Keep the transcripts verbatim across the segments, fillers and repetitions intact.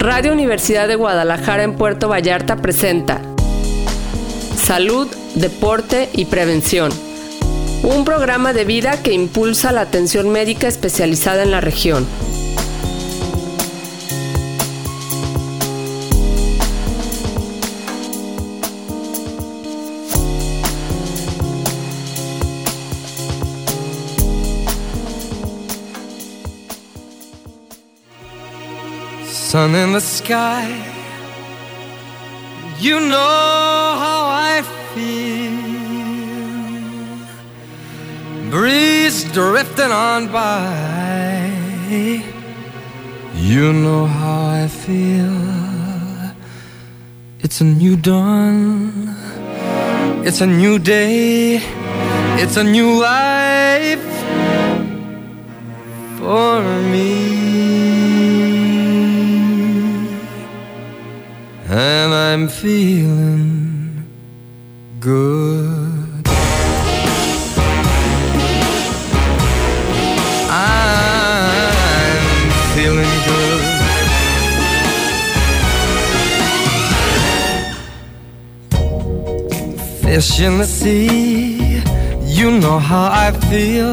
Radio Universidad de Guadalajara en Puerto Vallarta presenta Salud, Deporte y Prevención, un programa de vida que impulsa la atención médica especializada en la región. Sun in the sky, you know how I feel. Breeze drifting on by, you know how I feel. It's a new dawn, it's a new day, it's a new life for me. And I'm feeling good. I'm feeling good. Fish in the sea, you know how I feel.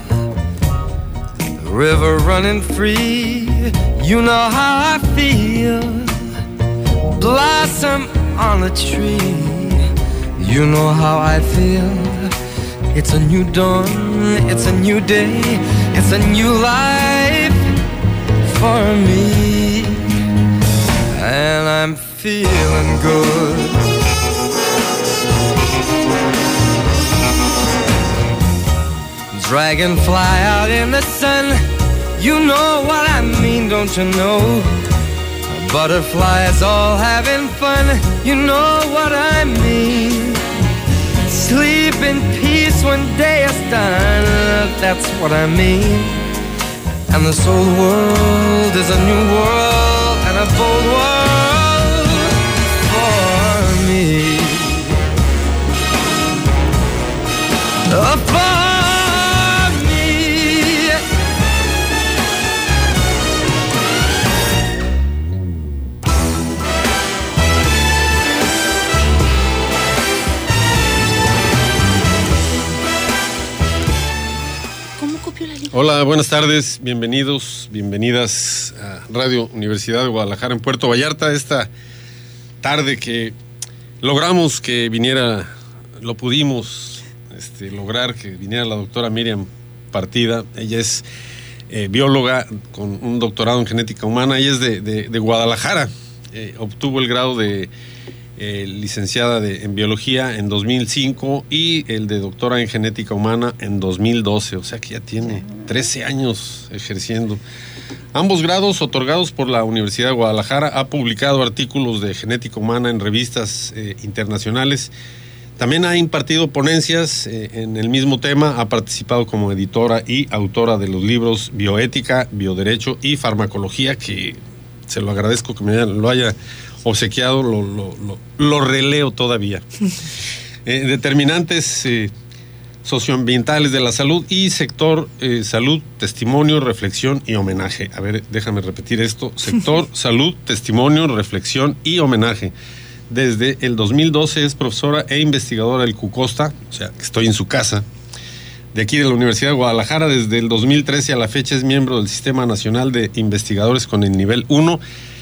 River running free, you know how I feel. Blossom on a tree, you know how I feel. It's a new dawn, it's a new day, it's a new life for me. And I'm feeling good. Dragonfly out in the sun, you know what I mean, don't you know? Butterflies all having fun, you know what I mean. Sleep in peace when day is done, that's what I mean. And this old world is a new world and a bold world for me. Oh, for me. Hola, buenas tardes, bienvenidos, bienvenidas a Radio Universidad de Guadalajara en Puerto Vallarta. Esta tarde que logramos que viniera, lo pudimos este, lograr que viniera la doctora Miriam Partida. Ella es eh, bióloga con un doctorado en genética humana. Ella es de, de, de Guadalajara. Eh, obtuvo el grado de eh, licenciada de, en biología en dos mil cinco y el de doctora en genética humana en dos mil doce. O sea que ya tiene trece años ejerciendo. Ambos grados otorgados por la Universidad de Guadalajara. Ha publicado artículos de genética humana en revistas eh, internacionales. También ha impartido ponencias eh, en el mismo tema. Ha participado como editora y autora de los libros Bioética, Bioderecho y Farmacología, que se lo agradezco que me haya, lo haya obsequiado, lo, lo, lo, lo releo todavía. eh, determinantes eh, socioambientales de la salud y sector eh, salud, testimonio, reflexión y homenaje. A ver, déjame repetir esto. Sector salud, testimonio, reflexión y homenaje. Desde el dos mil doce es profesora e investigadora del CUCOSTA, o sea, que estoy en su casa, de aquí de la Universidad de Guadalajara. Desde el dos mil trece a la fecha es miembro del Sistema Nacional de Investigadores con el nivel uno.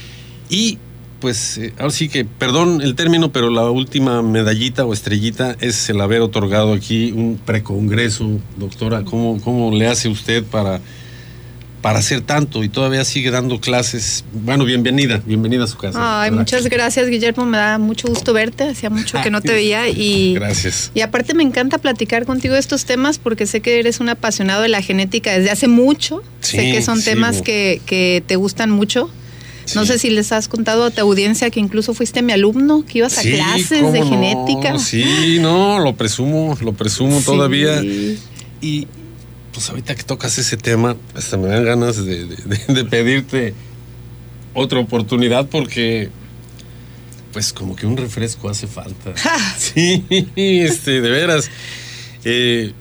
Y pues eh, ahora sí que, perdón el término, pero la última medallita o estrellita es el haber otorgado aquí un precongreso. Doctora, ¿cómo, cómo le hace usted para, para hacer tanto y todavía sigue dando clases? Bueno, bienvenida, bienvenida a su casa. Ay, muchas gracias, Guillermo, me da mucho gusto verte, hacía mucho que no te veía y... Gracias. Y aparte me encanta platicar contigo de estos temas porque sé que eres un apasionado de la genética desde hace mucho, sí, sé que son sí, temas bo. que, que te gustan mucho. Sí. No sé si les has contado a tu audiencia que incluso fuiste mi alumno, que ibas a sí, clases de no? genética. Sí, no, lo presumo, lo presumo sí. todavía. Y pues ahorita que tocas ese tema, hasta me dan ganas de, de, de pedirte otra oportunidad porque pues como que un refresco hace falta. Sí, este, de veras. Eh,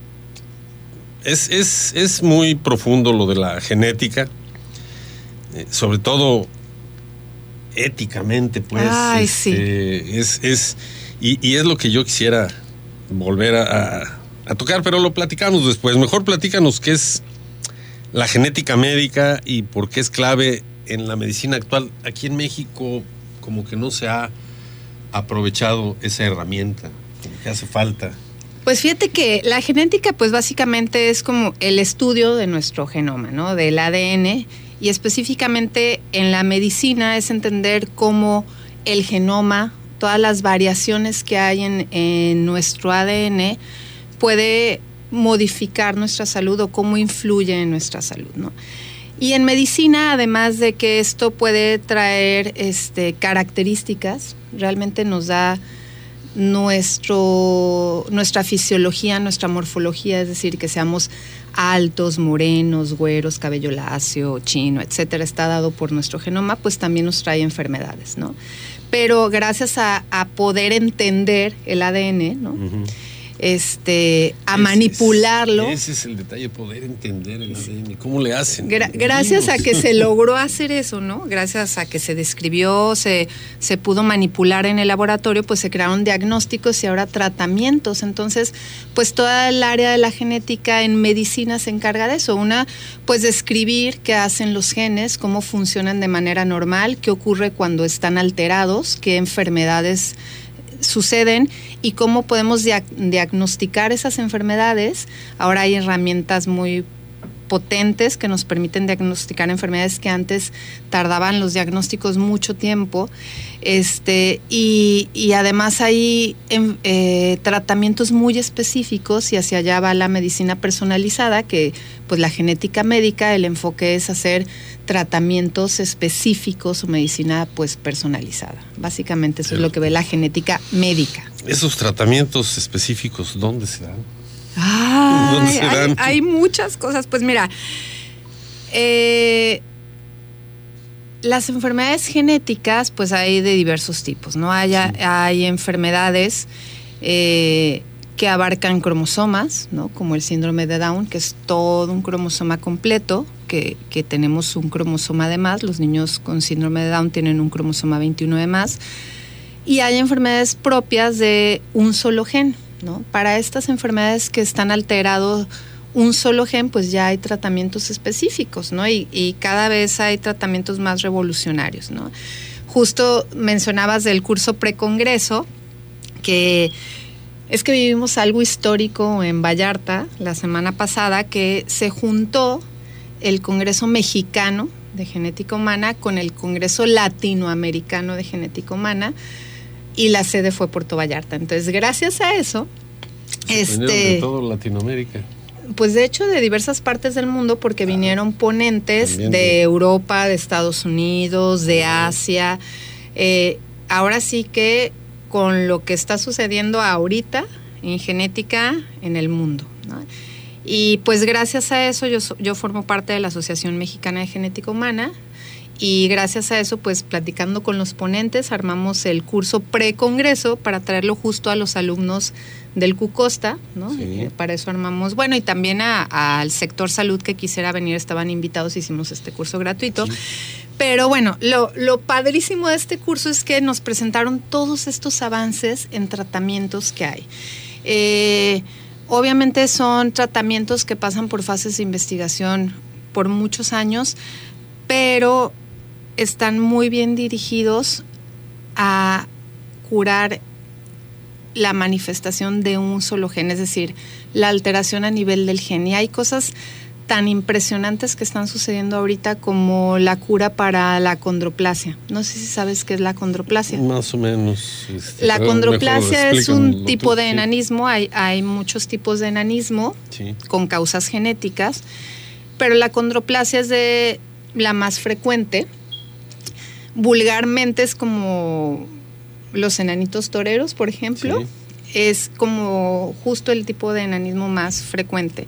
es, es, es muy profundo lo de la genética, eh, sobre todo éticamente, pues. Ay, este, sí. Es, es, y, y es lo que yo quisiera volver a, a, a tocar, pero lo platicamos después. Mejor platícanos qué es la genética médica y por qué es clave en la medicina actual. Aquí en México como que no se ha aprovechado esa herramienta, como que hace falta. Pues fíjate que la genética pues básicamente es como el estudio de nuestro genoma, ¿no? Del A D N, y específicamente en la medicina es entender cómo el genoma, todas las variaciones que hay en, en nuestro A D N puede modificar nuestra salud o cómo influye en nuestra salud, ¿no? Y en medicina, además de que esto puede traer este, características, realmente nos da nuestro, nuestra fisiología, nuestra morfología, es decir, que seamos altos, morenos, güeros, cabello lacio, chino, etcétera, está dado por nuestro genoma, pues también nos trae enfermedades, ¿no? Pero gracias a, a poder entender el A D N, ¿no? Uh-huh. Este, a ese manipularlo. Es, ese es el detalle, poder entender el A D N. ¿Cómo le hacen? Gra- gracias a que se logró hacer eso, ¿no? Gracias a que se describió, se, se pudo manipular en el laboratorio, pues se crearon diagnósticos y ahora tratamientos. Entonces, pues toda el área de la genética en medicina se encarga de eso. Una, pues describir qué hacen los genes, cómo funcionan de manera normal, qué ocurre cuando están alterados, qué enfermedades suceden y cómo podemos dia- diagnosticar esas enfermedades. Ahora hay herramientas muy potentes que nos permiten diagnosticar enfermedades que antes tardaban los diagnósticos mucho tiempo, este y, y además hay eh, tratamientos muy específicos, y hacia allá va la medicina personalizada, que pues la genética médica, el enfoque es hacer tratamientos específicos o medicina pues personalizada. Básicamente eso sí. Es lo que ve la genética médica. Esos tratamientos específicos, ¿dónde se dan? Ay, ¿Dónde se dan? Hay, hay muchas cosas. Pues mira, eh, las enfermedades genéticas, pues hay de diversos tipos, ¿no? Hay, sí. hay enfermedades eh, que abarcan cromosomas, ¿no? Como el síndrome de Down, que es todo un cromosoma completo, que, que tenemos un cromosoma de más. Los niños con síndrome de Down tienen un cromosoma veintiuno de más. Y hay enfermedades propias de un solo gen, ¿no? Para estas enfermedades que están alterados un solo gen, pues ya hay tratamientos específicos, ¿no? Y, y cada vez hay tratamientos más revolucionarios, ¿no? Justo mencionabas del curso precongreso, que es que vivimos algo histórico en Vallarta la semana pasada, que se juntó el Congreso Mexicano de Genética Humana con el Congreso Latinoamericano de Genética Humana, y la sede fue Puerto Vallarta. Entonces, gracias a eso, este, de todo Latinoamérica. Pues de hecho de diversas partes del mundo, porque vinieron ponentes de, de Europa, de Estados Unidos, de Asia. Eh, ahora sí que con lo que está sucediendo ahorita en genética en el mundo, ¿no? Y pues gracias a eso yo, yo formo parte de la Asociación Mexicana de Genética Humana. Y gracias a eso, pues platicando con los ponentes, armamos el curso precongreso para traerlo justo a los alumnos del CUCOSTA, ¿no? Sí. Eh, para eso armamos, bueno, y también a, al sector salud que quisiera venir, estaban invitados, hicimos este curso gratuito. Sí. Pero bueno, lo, lo padrísimo de este curso es que nos presentaron todos estos avances en tratamientos que hay. Eh, obviamente son tratamientos que pasan por fases de investigación por muchos años, pero están muy bien dirigidos a curar la manifestación de un solo gen, es decir, la alteración a nivel del gen. Y hay cosas tan impresionantes que están sucediendo ahorita como la cura para la acondroplasia. No sé si sabes qué es la acondroplasia. Más o menos. Este, la acondroplasia es un tipo de enanismo, hay, hay muchos tipos de enanismo, sí, con causas genéticas, pero la acondroplasia es de la más frecuente. Vulgarmente es como los enanitos toreros, por ejemplo. Sí. Es como justo el tipo de enanismo más frecuente.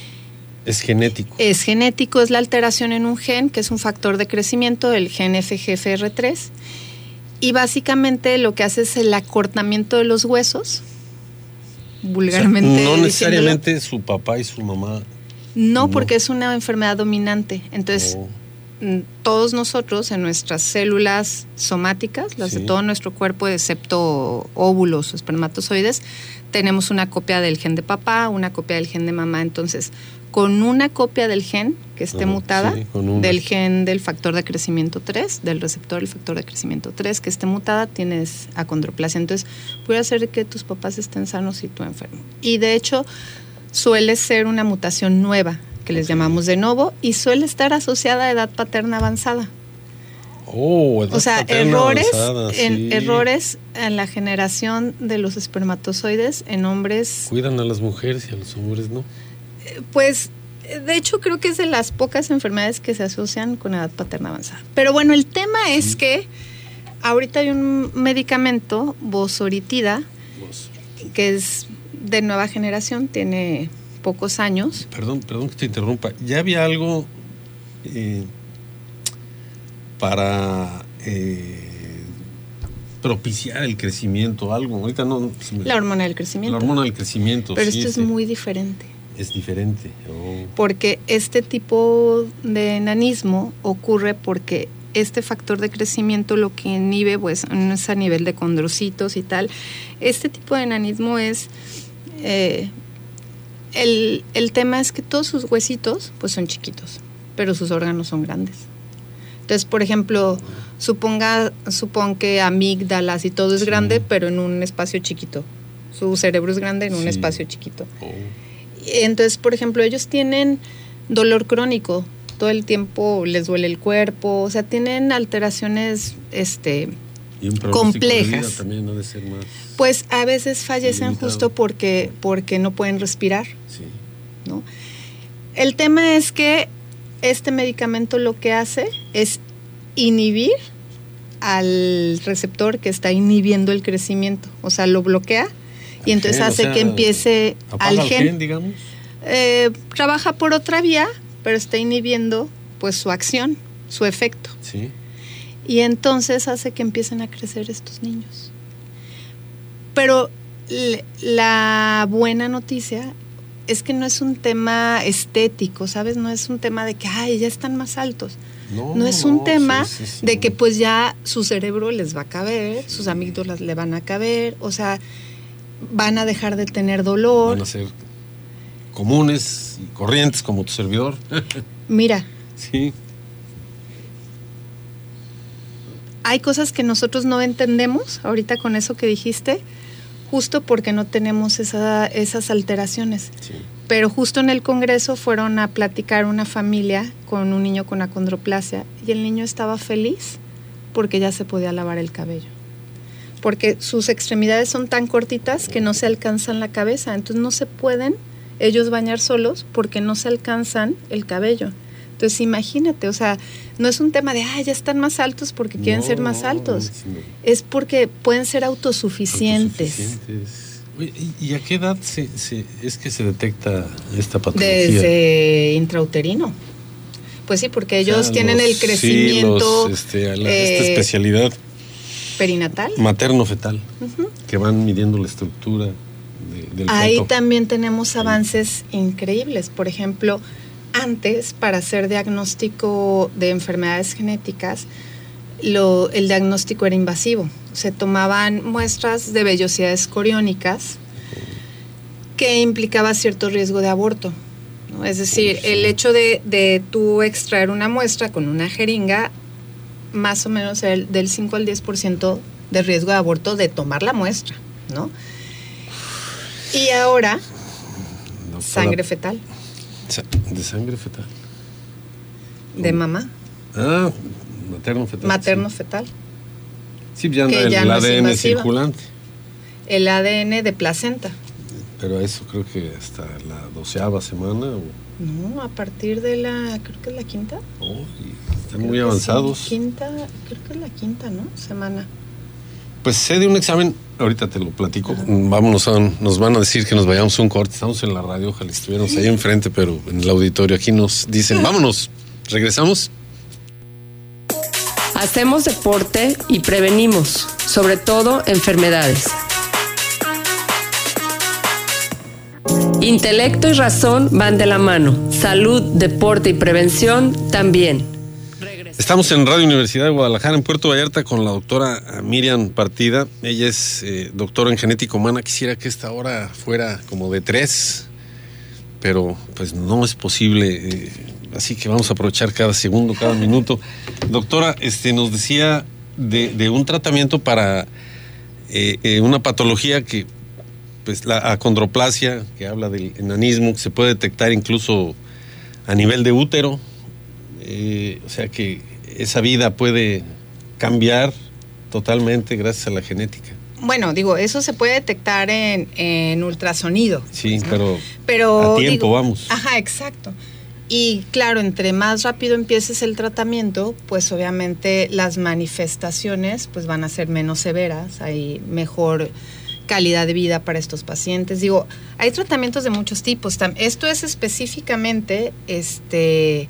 Es genético. Es genético, es la alteración en un gen, que es un factor de crecimiento, el gen F G F R tres. Y básicamente lo que hace es el acortamiento de los huesos. Vulgarmente. O sea, no necesariamente su papá y su mamá. No, no, porque es una enfermedad dominante. Entonces, oh. todos nosotros en nuestras células somáticas, las sí. de todo nuestro cuerpo, excepto óvulos o espermatozoides, tenemos una copia del gen de papá, una copia del gen de mamá. Entonces, con una copia del gen que esté uh, mutada, sí, del gen del factor de crecimiento tres, del receptor del factor de crecimiento tres, que esté mutada, tienes acondroplasia. Entonces, puede ser que tus papás estén sanos y tú enfermo. Y de hecho, suele ser una mutación nueva, que les okay. llamamos de novo, y suele estar asociada a edad paterna avanzada. Oh, edad o sea, paterna errores, avanzada, en, sí. errores en la generación de los espermatozoides en hombres. Cuidan a las mujeres y a los hombres, ¿no? Pues, de hecho, creo que es de las pocas enfermedades que se asocian con edad paterna avanzada. Pero bueno, el tema sí. es que ahorita hay un medicamento, Vosoritida, Vosoritida, que es de nueva generación, tiene pocos años. Perdón, perdón que te interrumpa. ¿Ya había algo eh, para eh, propiciar el crecimiento? Algo. Ahorita no. Me... La hormona del crecimiento. La hormona del crecimiento. Pero sí, esto sí. es muy diferente. Es diferente. Oh. Porque este tipo de enanismo ocurre porque este factor de crecimiento lo que inhibe, pues, no es a nivel de condrocitos y tal. Este tipo de enanismo es... Eh, el, el tema es que todos sus huesitos, pues, son chiquitos, pero sus órganos son grandes. Entonces, por ejemplo, suponga, supón que amígdalas y todo es sí. grande, pero en un espacio chiquito. Su cerebro es grande en un sí. espacio chiquito. Oh. Entonces, por ejemplo, ellos tienen dolor crónico, todo el tiempo les duele el cuerpo, o sea, tienen alteraciones este, y un complejas. De vida también ha de ser más pues a veces fallecen limitado. Justo porque, porque no pueden respirar. Sí. ¿No? El tema es que este medicamento lo que hace es inhibir al receptor que está inhibiendo el crecimiento, o sea, lo bloquea. Y entonces gen, hace o sea, que empiece al gen, gen digamos. Eh, trabaja por otra vía, pero está inhibiendo pues su acción, su efecto. Sí. Y entonces hace que empiecen a crecer estos niños. Pero le, la buena noticia es que no es un tema estético, ¿sabes? No es un tema de que, ay, ya están más altos. No, no es un no, tema sí, sí, sí. de que pues ya su cerebro les va a caber, sí. sus amígdalas le van a caber, o sea... van a dejar de tener dolor. Van a ser comunes y corrientes como tu servidor. Mira. Sí. Hay cosas que nosotros no entendemos ahorita con eso que dijiste, justo porque no tenemos esa, esas alteraciones. Sí. Pero justo en el Congreso fueron a platicar una familia con un niño con acondroplasia y el niño estaba feliz porque ya se podía lavar el cabello. Porque sus extremidades son tan cortitas que no se alcanzan la cabeza, entonces no se pueden ellos bañar solos porque no se alcanzan el cabello. Entonces imagínate, o sea, no es un tema de, ah, ya están más altos porque no, quieren ser más altos, no, no. es porque pueden ser autosuficientes. autosuficientes. Oye, ¿y a qué edad se, se, es que se detecta esta patología? Desde intrauterino. Pues sí, porque ellos o sea, tienen los, el crecimiento... Sí, los, este, la, eh, esta especialidad... perinatal. Materno-fetal, uh-huh. que van midiendo la estructura de, del Ahí feto. También tenemos avances sí. increíbles. Por ejemplo, antes, para hacer diagnóstico de enfermedades genéticas, lo, el diagnóstico era invasivo. Se tomaban muestras de vellosidades coriónicas que implicaba cierto riesgo de aborto, ¿no? Es decir, sí. el hecho de, de tú extraer una muestra con una jeringa, más o menos el, del cinco al diez por ciento de riesgo de aborto de tomar la muestra, ¿no? Y ahora, no, sangre fetal. ¿De sangre fetal? De mamá. Ah, materno-fetal. Materno-fetal. Sí, ya anda el, ya el no A D N circulante. El A D N de placenta. Pero eso creo que hasta la doceava semana. ¿O? No, a partir de la, creo que es la quinta. Oh, están creo muy avanzados. Sí, quinta, creo que es la quinta, ¿no? Semana. Pues sé de un examen, ahorita te lo platico. Ajá. Vámonos a un, nos van a decir que nos vayamos a un corte. Estamos en la radio, ojalá estuviéramos ahí enfrente, pero en el auditorio aquí nos dicen, vámonos, regresamos. Hacemos deporte y prevenimos, sobre todo enfermedades. Intelecto y razón van de la mano. Salud, deporte y prevención también. Estamos en Radio Universidad de Guadalajara, en Puerto Vallarta, con la doctora Miriam Partida. Ella es eh, doctora en genética humana. Quisiera que esta hora fuera como de tres, pero pues no es posible. Eh, así que vamos a aprovechar cada segundo, cada minuto. Doctora, este, nos decía de, de un tratamiento para eh, eh, una patología que, pues la acondroplasia, que habla del enanismo, que se puede detectar incluso a nivel de útero. Eh, o sea que esa vida puede cambiar totalmente gracias a la genética. Bueno, digo, eso se puede detectar en, en ultrasonido. Sí, pues, ¿no? pero, pero a tiempo digo, vamos. Ajá, exacto. Y claro, entre más rápido empieces el tratamiento, pues obviamente las manifestaciones pues van a ser menos severas, hay mejor calidad de vida para estos pacientes. Digo, hay tratamientos de muchos tipos. Esto es específicamente este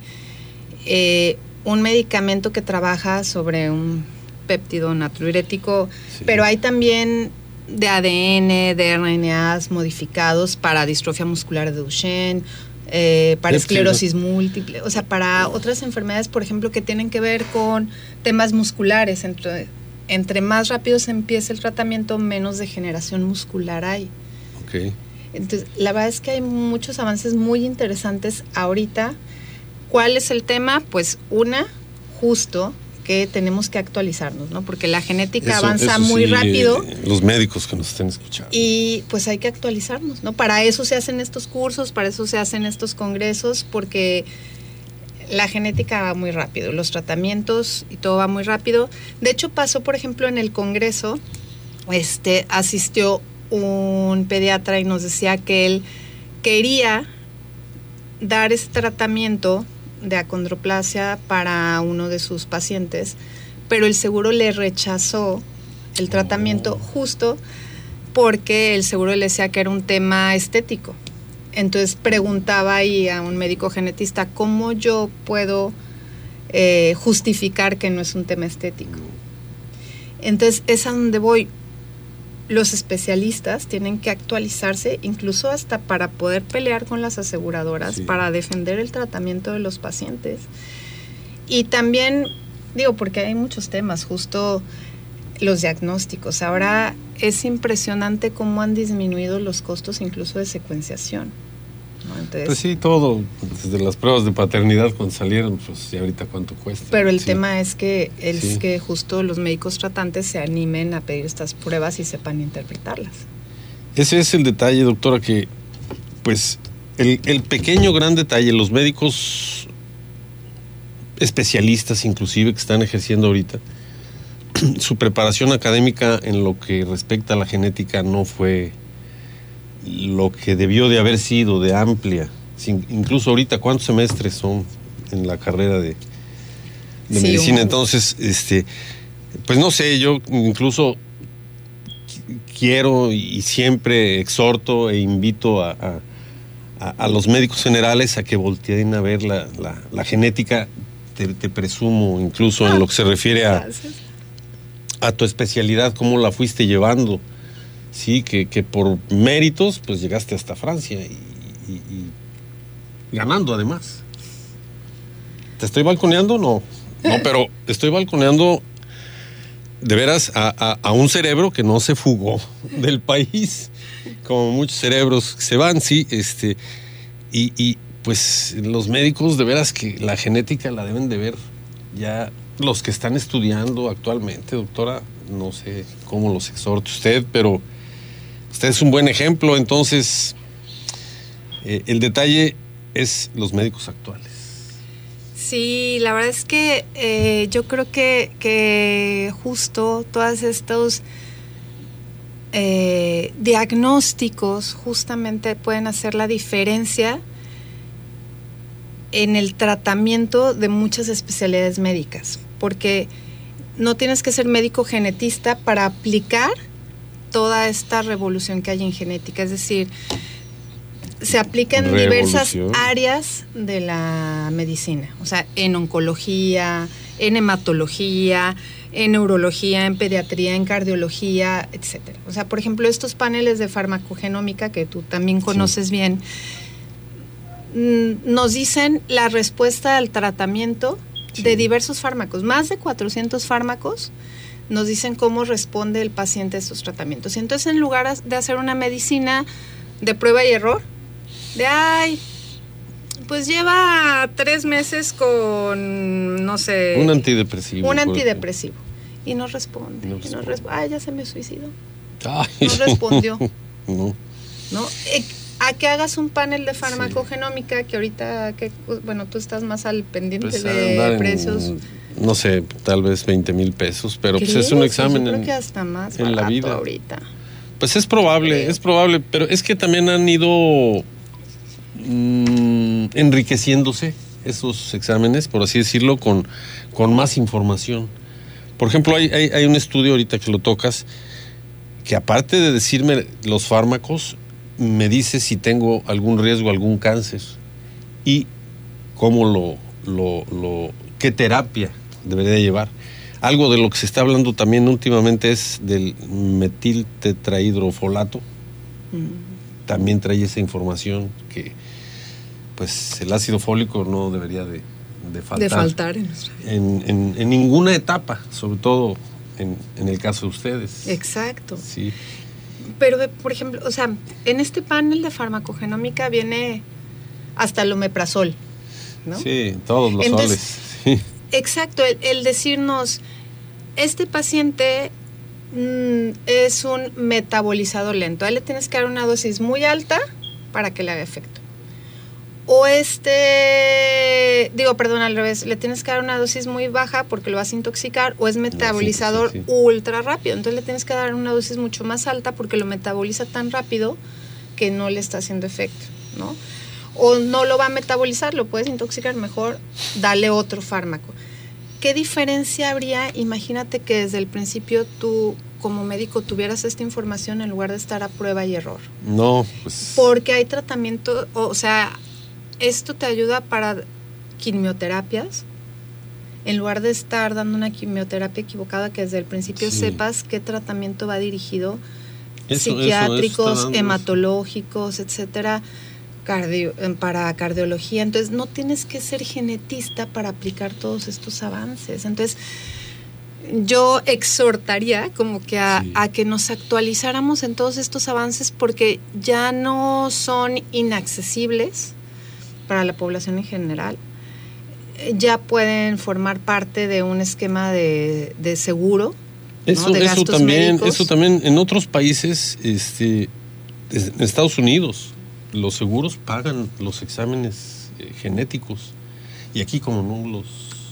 eh, un medicamento que trabaja sobre un péptido natriurético, sí. Pero hay también de A D N, de R N As modificados para distrofia muscular de Duchenne, eh, para esclerosis múltiple, o sea, para otras enfermedades, por ejemplo, que tienen que ver con temas musculares. Entre, entre más rápido se empieza el tratamiento, menos degeneración muscular hay. Okay. Entonces, la verdad es que hay muchos avances muy interesantes ahorita. ¿Cuál es el tema? Pues una, justo, que tenemos que actualizarnos, ¿no? Porque la genética eso, avanza eso muy sí, rápido. Eh, los médicos que nos estén escuchando. Y pues hay que actualizarnos, ¿no? Para eso se hacen estos cursos, para eso se hacen estos congresos, porque la genética va muy rápido, los tratamientos y todo va muy rápido. De hecho, pasó, por ejemplo, en el congreso, este, asistió un pediatra y nos decía que él quería dar ese tratamiento de acondroplasia para uno de sus pacientes, pero el seguro le rechazó el tratamiento oh. justo porque el seguro le decía que era un tema estético. Entonces preguntaba ahí a un médico genetista, ¿cómo yo puedo eh, justificar que no es un tema estético? Entonces es a donde voy. Los especialistas tienen que actualizarse, incluso hasta para poder pelear con las aseguradoras, sí. para defender el tratamiento de los pacientes. Y también, digo, porque hay muchos temas, justo los diagnósticos. Ahora es impresionante cómo han disminuido los costos incluso de secuenciación, ¿no? Entonces, pues sí, todo, desde las pruebas de paternidad cuando salieron, pues y ahorita cuánto cuesta. Pero el sí. tema es que es sí. que justo los médicos tratantes se animen a pedir estas pruebas y sepan interpretarlas. Ese es el detalle, doctora, que pues el, el pequeño gran detalle, los médicos especialistas inclusive que están ejerciendo ahorita, su preparación académica en lo que respecta a la genética no fue lo que debió de haber sido, de amplia. Sin, incluso ahorita, ¿cuántos semestres son en la carrera de, de sí, medicina? Un... Entonces, este, pues no sé, yo incluso quiero y siempre exhorto e invito a, a, a, a los médicos generales a que volteen a ver la, la, la genética, te, te presumo, incluso ah, en lo que se refiere a, a tu especialidad, cómo la fuiste llevando. Sí, que, que por méritos pues llegaste hasta Francia y, y, y ganando además. ¿Te estoy balconeando? No, no, pero estoy balconeando de veras a, a, a un cerebro que no se fugó del país, como muchos cerebros que se van, sí, este, y, y pues los médicos de veras que la genética la deben de ver ya los que están estudiando actualmente, doctora, no sé cómo los exhorte usted, pero usted es un buen ejemplo. Entonces, eh, el detalle es los médicos actuales. Sí, la verdad es que eh, yo creo que, que justo todos estos eh, diagnósticos justamente pueden hacer la diferencia en el tratamiento de muchas especialidades médicas, porque no tienes que ser médico genetista para aplicar toda esta revolución que hay en genética, es decir, se aplica en diversas áreas de la medicina, o sea, en oncología, en hematología, en neurología, en pediatría, en cardiología, etcétera. O sea, por ejemplo, estos paneles de farmacogenómica que tú también conoces sí. bien, nos dicen la respuesta al tratamiento sí. de diversos fármacos, más de cuatrocientos fármacos, nos dicen cómo responde el paciente a estos tratamientos. Y entonces, en lugar de hacer una medicina de prueba y error, de ay, pues lleva tres meses con, no sé... Un antidepresivo. Un antidepresivo. Y no responde. No, y no responde. Ay, ya se me suicidó. Ay. No respondió. No. ¿No? Eh, a que hagas un panel de farmacogenómica, sí. que ahorita, que bueno, tú estás más al pendiente pues de precios. En, no sé, tal vez veinte mil pesos, pero pues es un examen. Yo creo que hasta más en la vida. Ahorita. Pues es probable, es probable, pero es que también han ido mmm, enriqueciéndose esos exámenes, por así decirlo, con, con más información. Por ejemplo, hay, hay, hay un estudio ahorita que lo tocas, que aparte de decirme los fármacos, me dice si tengo algún riesgo, algún cáncer y cómo lo, lo, lo qué terapia debería llevar. Algo de lo que se está hablando también últimamente es del metiltetrahidrofolato. Mm. También trae esa información que pues el ácido fólico no debería de, de faltar. De faltar en, en, en, en ninguna etapa, sobre todo en, en el caso de ustedes. Exacto. Sí. Pero, por ejemplo, o sea, en este panel de farmacogenómica viene hasta el omeprazol, ¿no? Sí, todos los Entonces, soles. Sí. Exacto, el, el decirnos, este paciente mmm, es un metabolizador lento, a él le tienes que dar una dosis muy alta para que le haga efecto. O este, digo, perdón, al revés, le tienes que dar una dosis muy baja porque lo vas a intoxicar, o es metabolizador sí, sí, sí. ultra rápido, entonces le tienes que dar una dosis mucho más alta porque lo metaboliza tan rápido que no le está haciendo efecto, ¿no? O no lo va a metabolizar, lo puedes intoxicar, mejor dale otro fármaco. ¿Qué diferencia habría? Imagínate que desde el principio tú, como médico, tuvieras esta información en lugar de estar a prueba y error. No, pues... Porque hay tratamiento, o sea... Esto te ayuda para quimioterapias, en lugar de estar dando una quimioterapia equivocada, que desde el principio sí. sepas qué tratamiento va dirigido, eso, psiquiátricos, eso, eso hematológicos, etcétera, cardio, para cardiología. Entonces, no tienes que ser genetista para aplicar todos estos avances. Entonces, yo exhortaría como que a, sí. a que nos actualizáramos en todos estos avances porque ya no son inaccesibles para la población en general, ya pueden formar parte de un esquema de, de seguro, eso, ¿no? de eso gastos también, médicos. Eso también en otros países, este, en Estados Unidos, los seguros pagan los exámenes eh, genéticos y aquí como no los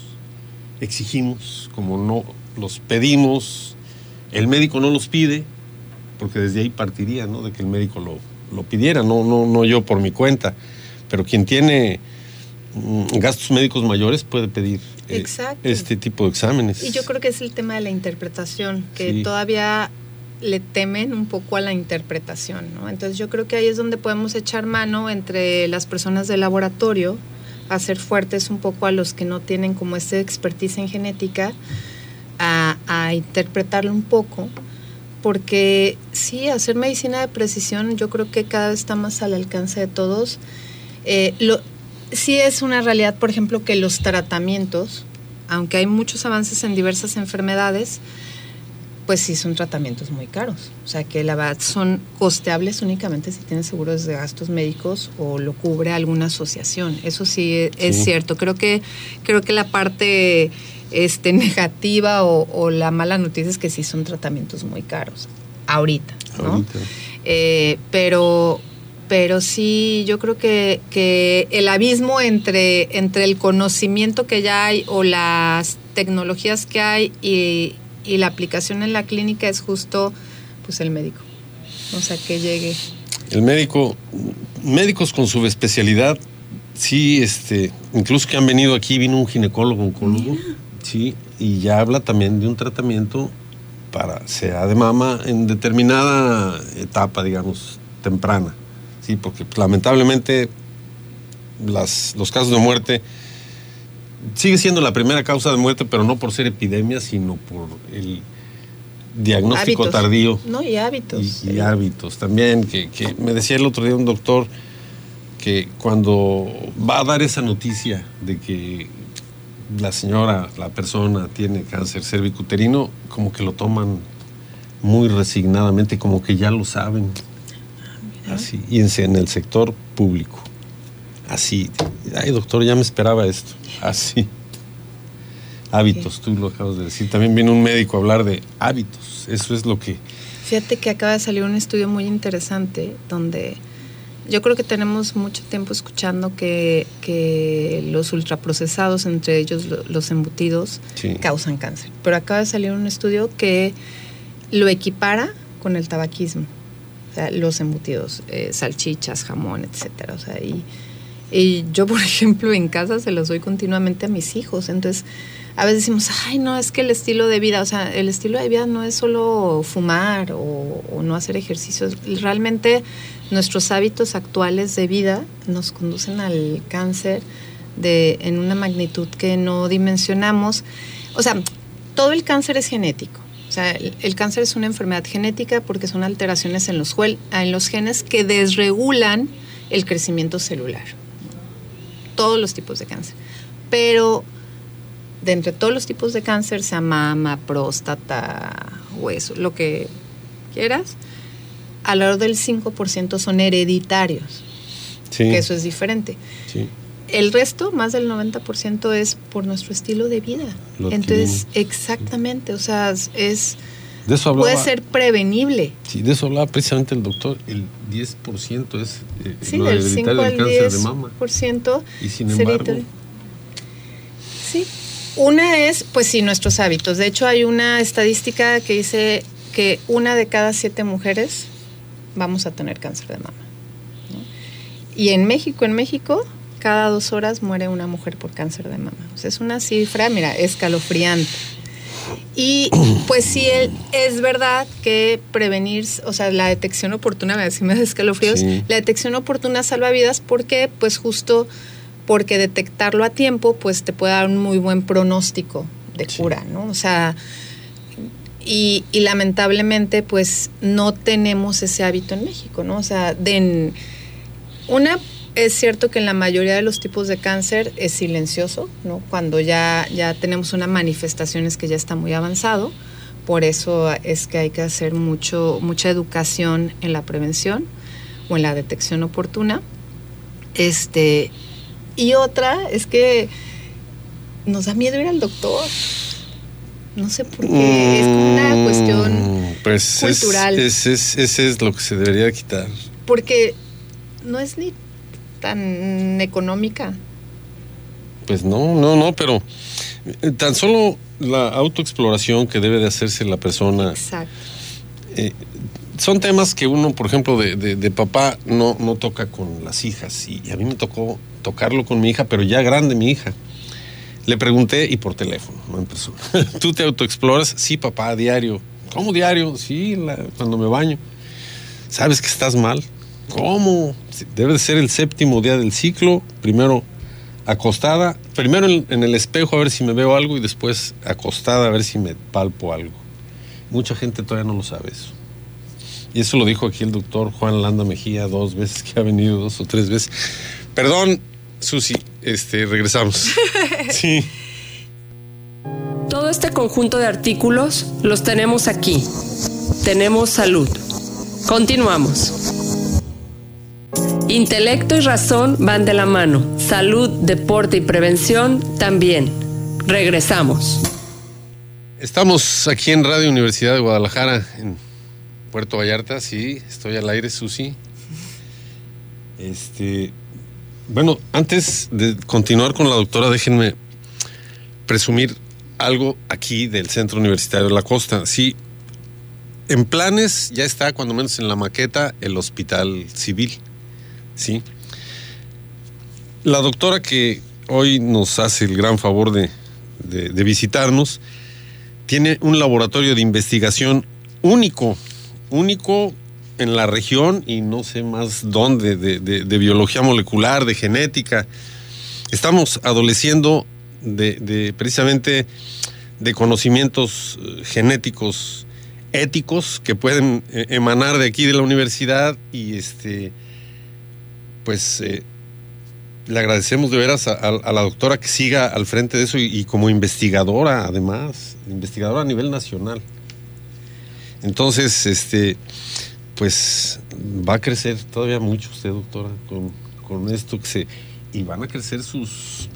exigimos, como no los pedimos, el médico no los pide, porque desde ahí partiría, ¿no? De que el médico lo, lo pidiera, no, no, no yo por mi cuenta. Pero quien tiene gastos médicos mayores puede pedir eh, este tipo de exámenes. Y yo creo que es el tema de la interpretación, que sí. todavía le temen un poco a la interpretación, ¿no? Entonces yo creo que ahí es donde podemos echar mano entre las personas del laboratorio, hacer fuertes un poco a los que no tienen como esta expertise en genética, a, a interpretarlo un poco, porque sí, hacer medicina de precisión yo creo que cada vez está más al alcance de todos. Eh, lo, sí es una realidad, por ejemplo, que los tratamientos, aunque hay muchos avances en diversas enfermedades, pues sí son tratamientos muy caros. O sea, que la verdad son costeables únicamente si tienes seguros de gastos médicos o lo cubre alguna asociación. Eso sí es sí. cierto. Creo que, creo que la parte este, negativa o, o la mala noticia es que sí son tratamientos muy caros. Ahorita, ¿no? Ahorita. Eh, pero... Pero sí, yo creo que, que el abismo entre, entre el conocimiento que ya hay o las tecnologías que hay y, y la aplicación en la clínica es justo pues el médico. O sea, que llegue. El médico, médicos con su especialidad, sí, este, incluso que han venido aquí, vino un ginecólogo, oncólogo, Mira. sí, y ya habla también de un tratamiento para sea de mama en determinada etapa, digamos, temprana. Sí, porque lamentablemente las, los casos de muerte sigue siendo la primera causa de muerte, pero no por ser epidemia, sino por el diagnóstico hábitos. tardío. No, y hábitos. Y, sí. y hábitos también, que, que me decía el otro día un doctor que cuando va a dar esa noticia de que la señora, la persona tiene cáncer cervicuterino, como que lo toman muy resignadamente, como que ya lo saben. Así, y en, en el sector público. Así, ay doctor, ya me esperaba esto. Así. Hábitos, sí. Tú lo acabas de decir. También viene un médico a hablar de hábitos. Eso es lo que... Fíjate que acaba de salir un estudio muy interesante donde yo creo que tenemos mucho tiempo escuchando que, que los ultraprocesados, entre ellos los embutidos, sí, causan cáncer. Pero acaba de salir un estudio que lo equipara con el tabaquismo. O sea, los embutidos, eh, salchichas, jamón, etcétera. O sea, y, y yo, por ejemplo, en casa se los doy continuamente a mis hijos. Entonces, a veces decimos, ay, no, es que el estilo de vida, o sea, el estilo de vida no es solo fumar o, o no hacer ejercicios. Realmente nuestros hábitos actuales de vida nos conducen al cáncer de, en una magnitud que no dimensionamos. O sea, todo el cáncer es genético. O sea, el, el cáncer es una enfermedad genética porque son alteraciones en los, en los genes que desregulan el crecimiento celular. Todos los tipos de cáncer. Pero de entre todos los tipos de cáncer, sea mama, próstata, hueso, lo que quieras, alrededor del cinco por ciento son hereditarios. Sí. Que eso es diferente. Sí. El resto, más del noventa por ciento, es por nuestro estilo de vida. Lo Entonces, que... exactamente, o sea, es de eso hablaba, puede ser prevenible. Sí, de eso hablaba precisamente el doctor. El diez por ciento es eh, sí, lo hereditario del cáncer de mama. Por ciento y sin embargo... Hereditario. Sí. Una es, pues sí, nuestros hábitos. De hecho, hay una estadística que dice que una de cada siete mujeres vamos a tener cáncer de mama, ¿no? Y en México, en México... cada dos horas muere una mujer por cáncer de mama. O sea, es una cifra, mira, escalofriante. Y pues sí, es verdad que prevenir, o sea, la detección oportuna, me decís, me da escalofríos, sí. La detección oportuna salva vidas porque, pues justo porque detectarlo a tiempo, pues te puede dar un muy buen pronóstico de cura, sí. ¿no? O sea, y, y lamentablemente, pues no tenemos ese hábito en México, ¿no? O sea, de una... Es cierto que en la mayoría de los tipos de cáncer es silencioso, ¿no? Cuando ya, ya tenemos una manifestación es que ya está muy avanzado. Por eso es que hay que hacer mucho, mucha educación en la prevención o en la detección oportuna. Este, y otra es que nos da miedo ir al doctor. No sé por qué, mm, es como una cuestión pues cultural. Es, es, es, ese es lo que se debería quitar. Porque no es ni tan económica. Pues no, no, no, pero tan solo la autoexploración que debe de hacerse la persona. Exacto. Eh, son temas que uno, por ejemplo, de, de, de papá no, no toca con las hijas. Y, y a mí me tocó tocarlo con mi hija, pero ya grande mi hija. Le pregunté, y por teléfono, no en persona. ¿Tú te autoexploras? Sí, papá, diario. ¿Cómo diario? Sí, la, cuando me baño. ¿Sabes que estás mal? ¿Cómo? Debe de ser el séptimo día del ciclo. Primero acostada, primero en, en el espejo a ver si me veo algo y después acostada a ver si me palpo algo. Mucha gente todavía no lo sabe eso. Y eso lo dijo aquí el doctor Juan Landa Mejía dos veces que ha venido, dos o tres veces. Perdón, Susi, este, regresamos. Sí. Todo este conjunto de artículos los tenemos aquí. Tenemos salud. Continuamos. Intelecto y razón van de la mano. Salud, deporte y prevención también. Regresamos. Estamos aquí en Radio Universidad de Guadalajara, en Puerto Vallarta. Sí, estoy al aire, Susi. Este, bueno, antes de continuar con la doctora, déjenme presumir algo aquí del Centro Universitario de la Costa. Sí, en planes ya está, cuando menos en la maqueta, el Hospital Civil. Sí. La doctora que hoy nos hace el gran favor de, de, de visitarnos tiene un laboratorio de investigación único, único en la región y no sé más dónde, de, de, de biología molecular, de genética. Estamos adoleciendo de, de precisamente de conocimientos genéticos éticos que pueden emanar de aquí de la universidad y este... pues eh, le agradecemos de veras a, a, a la doctora que siga al frente de eso y, y como investigadora, además, investigadora a nivel nacional. Entonces, este, pues va a crecer todavía mucho usted, doctora, con, con esto que se... Y van a crecer sus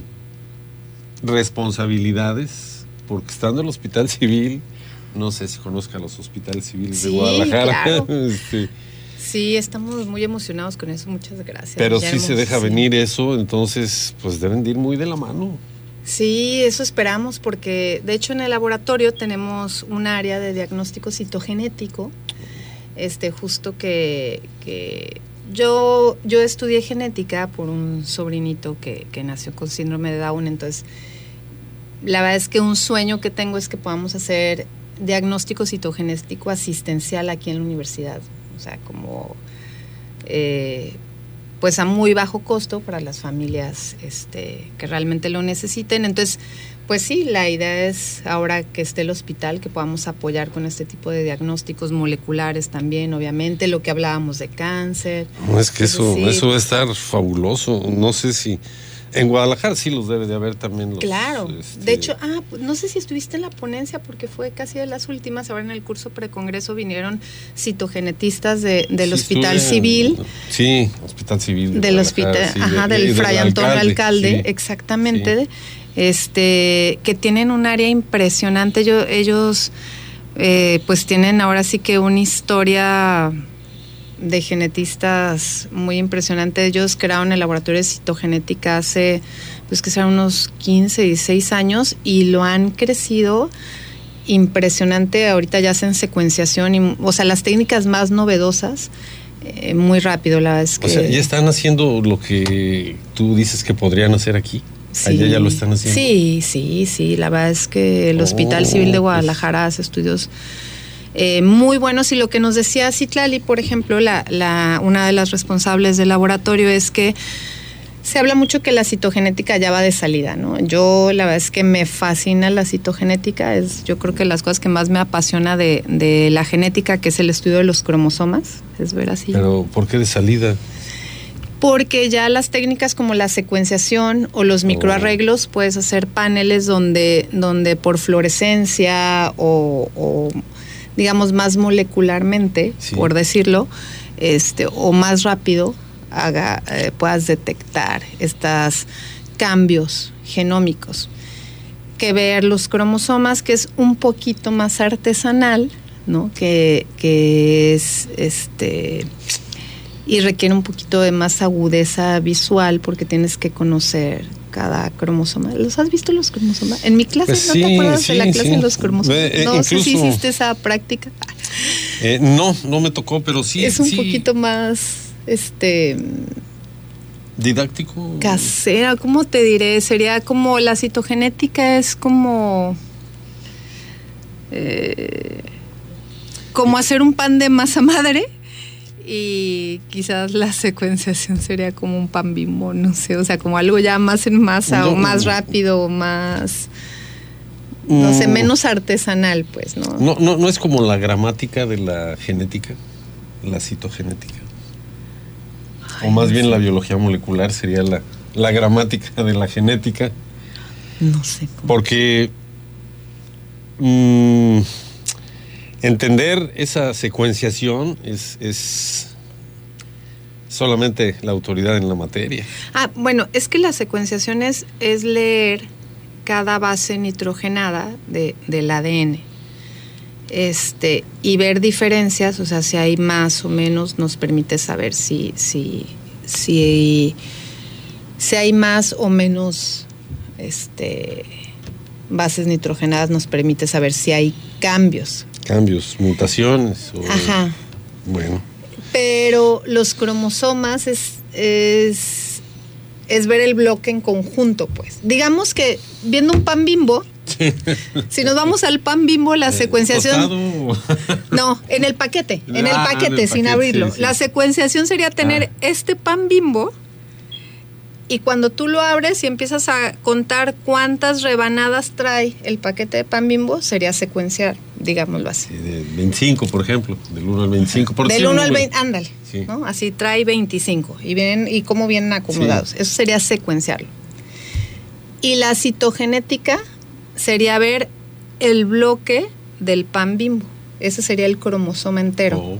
responsabilidades, porque estando en el Hospital Civil, no sé si conozca los hospitales civiles sí, de Guadalajara. Claro. este, Sí, estamos muy emocionados con eso, muchas gracias. Pero Guillermo. si se deja sí. venir eso, entonces pues deben de ir muy de la mano. Sí, eso esperamos, porque de hecho en el laboratorio tenemos un área de diagnóstico citogenético, este, justo que, que yo, yo estudié genética por un sobrinito que, que nació con síndrome de Down, entonces la verdad es que un sueño que tengo es que podamos hacer diagnóstico citogenético asistencial aquí en la universidad. O sea, como eh, pues a muy bajo costo para las familias este, que realmente lo necesiten. Entonces, pues sí, la idea es ahora que esté el hospital, que podamos apoyar con este tipo de diagnósticos moleculares también, obviamente, lo que hablábamos de cáncer. No, es que eso, decir, eso va a estar fabuloso. No sé si... En Guadalajara sí los debe de haber también los... Claro, este... de hecho, ah, no sé si estuviste en la ponencia porque fue casi de las últimas, ahora en el curso precongreso vinieron citogenetistas de, del sí, Hospital estuve, Civil. Sí, Hospital Civil. De del hospital, sí, ajá, de, del de, Fray Antonio Alcalde, alcalde sí, exactamente, sí. este, que tienen un área impresionante. Yo, ellos eh, pues tienen ahora sí que una historia de genetistas muy impresionante. Ellos crearon el laboratorio de citogenética hace, pues que serán unos quince, dieciséis años y lo han crecido impresionante. Ahorita ya hacen secuenciación, y, o sea, las técnicas más novedosas, eh, muy rápido. La verdad es que... O sea, ya están haciendo lo que tú dices que podrían hacer aquí. Sí, allá ya lo están haciendo. Sí, sí, sí. La verdad es que el Hospital oh, Civil de Guadalajara pues... hace estudios Eh, muy buenos, y lo que nos decía Citlali, por ejemplo, la, la, una de las responsables del laboratorio, es que se habla mucho que la citogenética ya va de salida, ¿no? Yo la verdad es que me fascina la citogenética, es yo creo que las cosas que más me apasiona de, de la genética, que es el estudio de los cromosomas, es ver así. Pero ¿por qué de salida? Porque ya las técnicas como la secuenciación o los microarreglos, puedes hacer paneles donde, donde por fluorescencia o, o digamos más molecularmente, sí, por decirlo, este, o más rápido haga, eh, puedas detectar estos cambios genómicos. Que ver los cromosomas, que es un poquito más artesanal, ¿no? Que, que es este y requiere un poquito de más agudeza visual, porque tienes que conocer cada cromosoma. ¿Los has visto los cromosomas? En mi clase, pues ¿no sí, te acuerdas sí, de la clase sí. de los cromosomas? Eh, no incluso, sé si hiciste esa práctica. Eh, no, no me tocó, pero sí. Es un sí. poquito más, este... didáctico. Casera, ¿cómo te diré? Sería como la citogenética es como... Eh, como hacer un pan de masa madre. Y quizás la secuenciación sería como un pan Bimbo, no sé, o sea, como algo ya más en masa, no, o más rápido, o más, no sé, menos artesanal, pues, ¿no? No, no, no es como la gramática de la genética, la citogenética. Ay, o más no bien sé. La biología molecular sería la, la gramática de la genética. No sé cómo. Porque mmm, entender esa secuenciación es, es solamente la autoridad en la materia. Ah, bueno, es que la secuenciación es, es leer cada base nitrogenada de, del A D N. Este, y ver diferencias, o sea, si hay más o menos, nos permite saber si, si, si, si hay más o menos este, bases nitrogenadas, nos permite saber si hay cambios. Cambios, mutaciones. O, Ajá. Bueno. Pero los cromosomas es, es, es ver el bloque en conjunto, pues. Digamos que viendo un pan Bimbo, sí. Si nos vamos al pan Bimbo, la secuenciación... No, en el paquete, en el paquete, ah, en el sin paquete, abrirlo. Sí, sí. La secuenciación sería tener ah. este pan Bimbo, y cuando tú lo abres y empiezas a contar cuántas rebanadas trae el paquete de pan Bimbo, sería secuenciar. digámoslo así. Sí, de veinticinco, por ejemplo, del uno al veinticinco. Por del uno al número. veinte, ándale, sí. ¿no? Así trae veinticinco y vienen y cómo vienen acomodados. Sí. Eso sería secuenciarlo. Y la citogenética sería ver el bloque del pan Bimbo. Ese sería el cromosoma entero. Oh.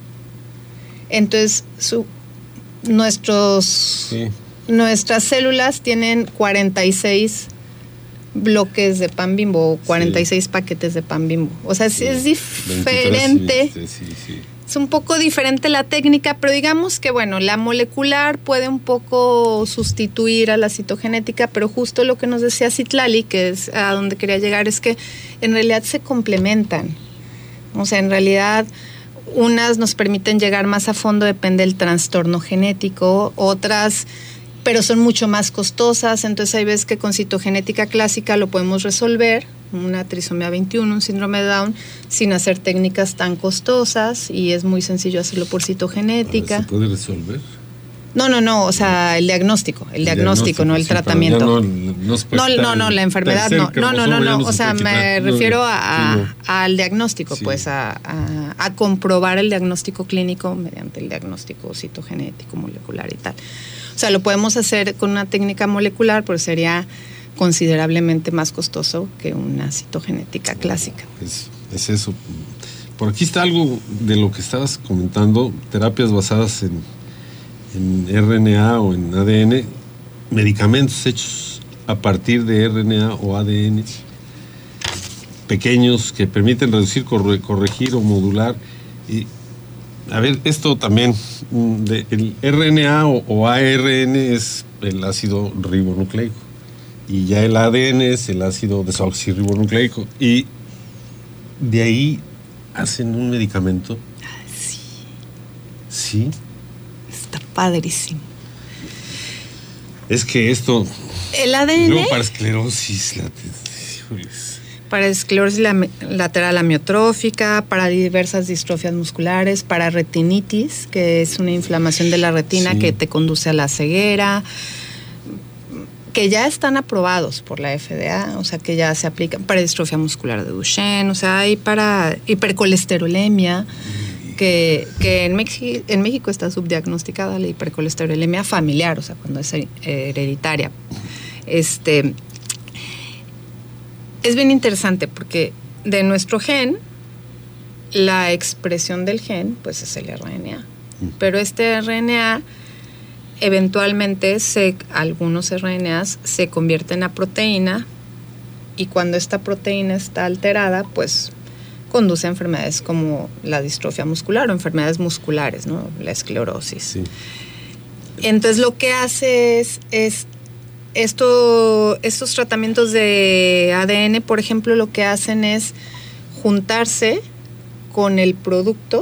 Entonces, su, nuestros, sí. nuestras células tienen cuarenta y seis bloques de pan Bimbo, cuarenta y seis sí. paquetes de pan Bimbo. O sea, sí, es diferente. Sí, sí, sí. Es un poco diferente la técnica, pero digamos que, bueno, la molecular puede un poco sustituir a la citogenética, pero justo lo que nos decía Citlali, que es a donde quería llegar, es que en realidad se complementan. O sea, en realidad unas nos permiten llegar más a fondo, depende del trastorno genético, otras, pero son mucho más costosas, entonces hay veces que con citogenética clásica lo podemos resolver, una trisomía veintiuno, un síndrome de Down, sin hacer técnicas tan costosas, y es muy sencillo hacerlo por citogenética. ¿Se puede resolver? No, no, no, o sea, el diagnóstico, el, el diagnóstico, diagnóstico, no el sí, tratamiento. No, no, no, no, no, la enfermedad no, no, no, no, no, o sea, me refiero a, sí, no. al diagnóstico, sí. pues a, a, a comprobar el diagnóstico clínico mediante el diagnóstico citogenético, molecular y tal. O sea, lo podemos hacer con una técnica molecular, pero sería considerablemente más costoso que una citogenética clásica. Es, es eso. Por aquí está algo de lo que estabas comentando, terapias basadas en, en R N A o en A D N, medicamentos hechos a partir de R N A o A D N, pequeños que permiten reducir, corre, corregir o modular. Y, a ver, esto también, de, el R N A o, o A R N es el ácido ribonucleico. Y ya el A D N es el ácido desoxirribonucleico. Y de ahí hacen un medicamento. Ah, sí. Sí. Está padrísimo. Es que esto. El A D N. Luego para esclerosis. La, híjoles. Para esclerosis lateral amiotrófica, para diversas distrofias musculares, para retinitis, que es una inflamación de la retina sí. que te conduce a la ceguera, que ya están aprobados por la F D A, o sea, que ya se aplican para distrofia muscular de Duchenne, o sea, hay para hipercolesterolemia, que, que en, México, en México está subdiagnosticada la hipercolesterolemia familiar, o sea, cuando es hereditaria. Este, es bien interesante porque de nuestro gen, la expresión del gen, pues es el R N A, pero este R N A eventualmente se, algunos R N As se convierten a proteína y cuando esta proteína está alterada, pues conduce a enfermedades como la distrofia muscular o enfermedades musculares, ¿no? La esclerosis. Sí. Entonces lo que hace es, es esto, estos tratamientos de A D N, por ejemplo, lo que hacen es juntarse con el producto,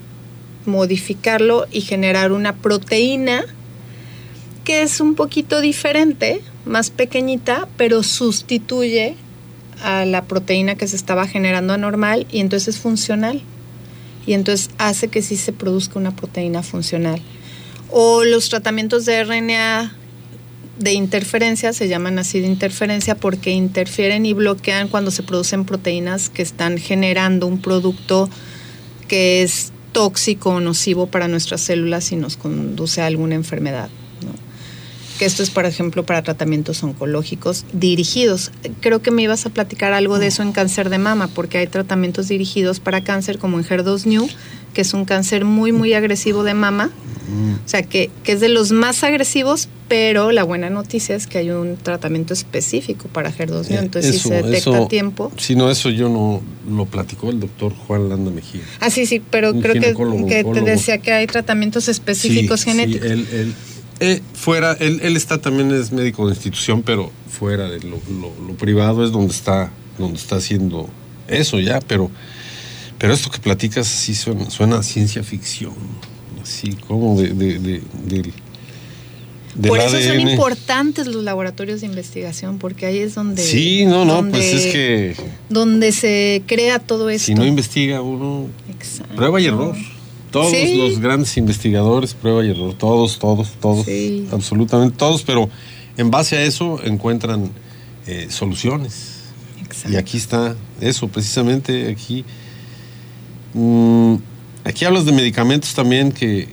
modificarlo y generar una proteína que es un poquito diferente, más pequeñita, pero sustituye a la proteína que se estaba generando anormal y entonces es funcional. Y entonces hace que sí se produzca una proteína funcional. O los tratamientos de R N A de interferencia, se llaman así de interferencia porque interfieren y bloquean cuando se producen proteínas que están generando un producto que es tóxico o nocivo para nuestras células y nos conduce a alguna enfermedad, ¿no? Que esto es, por ejemplo, para tratamientos oncológicos dirigidos. Creo que me ibas a platicar algo de eso en cáncer de mama, porque hay tratamientos dirigidos para cáncer como en H E R dos New, que es un cáncer muy, muy agresivo de mama. O sea, que, que es de los más agresivos, pero la buena noticia es que hay un tratamiento específico para H E R dos New, entonces eso, si se detecta eso, a tiempo. Si no, eso yo no lo platicó el doctor Juan Landa Mejía. Ah, sí, sí, pero creo que, que te decía que hay tratamientos específicos sí, genéticos. Sí, él, él, eh, fuera, él, él está también, es médico de institución, pero fuera de lo, lo, lo privado es donde está, donde está haciendo eso ya, pero, pero esto que platicas sí suena, suena a ciencia ficción. Sí, como de, de, de, de, de por eso A D N. son importantes los laboratorios de investigación, porque ahí es donde sí, no, no, donde, pues es que donde se crea todo esto. Si no investiga uno, exacto, prueba y error. Todos sí. los grandes investigadores, prueba y error, todos, todos, todos, sí. absolutamente todos, pero en base a eso encuentran eh, soluciones. Exacto. Y aquí está eso, precisamente aquí. Mmm, aquí hablas de medicamentos también que,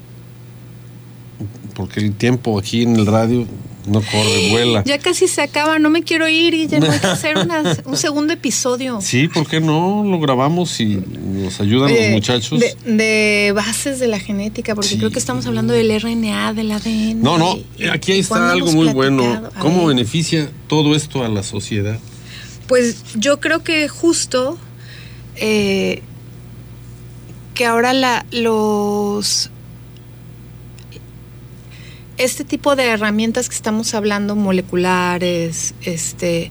porque el tiempo aquí en el radio no corre, vuela. Ya casi se acaba, no me quiero ir y ya no hay que hacer una, un segundo episodio. Sí, ¿por qué no? Lo grabamos y nos ayudan eh, los muchachos. De, de bases de la genética, porque sí. Creo que estamos hablando del R N A, del A D N. No, no, y, aquí está algo muy bueno. ¿Cómo beneficia todo esto a la sociedad? Pues yo creo que justo eh, que ahora la, los... este tipo de herramientas que estamos hablando, moleculares, este,